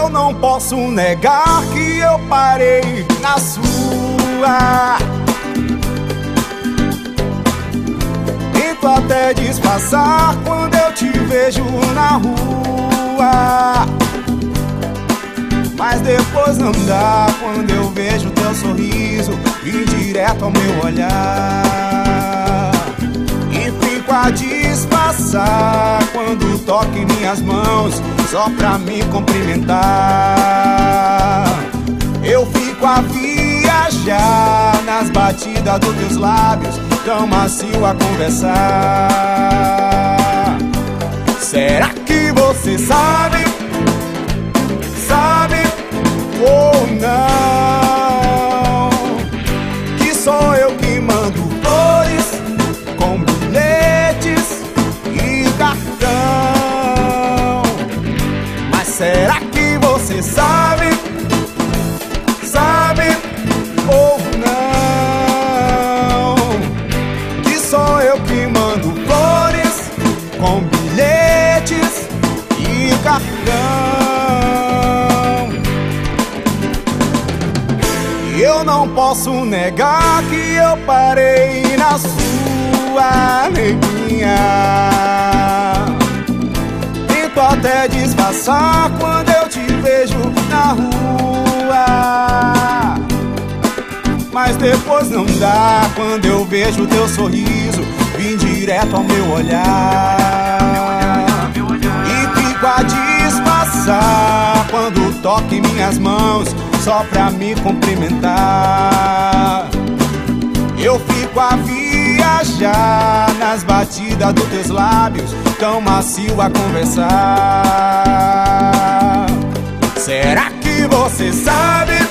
Eu não posso negar que eu parei na sua. Tento até disfarçar quando eu te vejo na rua, mas depois não dá quando eu vejo teu sorriso vir direto ao meu olhar. E fico a disfarçar quando toca em minhas mãos só pra me cumprimentar. Eu fico a viajar nas batidas dos teus lábios, tão macio a conversar. Será que você sabe ou não, que sou eu que mando flores com bilhetes e cartão? Mas será que você sabe ou não, que sou eu que mando flores com bilhetes e cartão? Eu não posso negar que eu parei na sua, neguinha. Tento até disfarçar quando eu te vejo na rua, mas depois não dá quando eu vejo teu sorriso vir direto ao meu olhar. E fico a disfarçar quando toca em minhas mãos só pra me cumprimentar. Eu fico a viajar nas batidas dos teus lábios, tão macio a conversar. Será que você sabe